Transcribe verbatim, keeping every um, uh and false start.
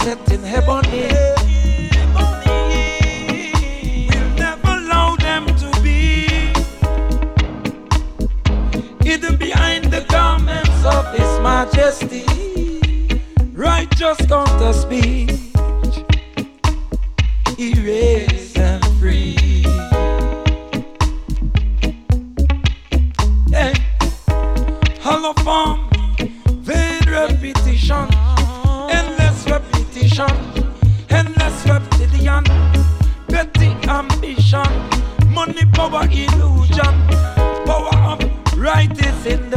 set in heavenly. We'll never allow them to be hidden behind the garments of His Majesty. Righteous counter speech, erase them free. Hey, hollow form, vain repetition, endless repetition, endless reptilian, petty ambition, money, power, illusion, power of right is in the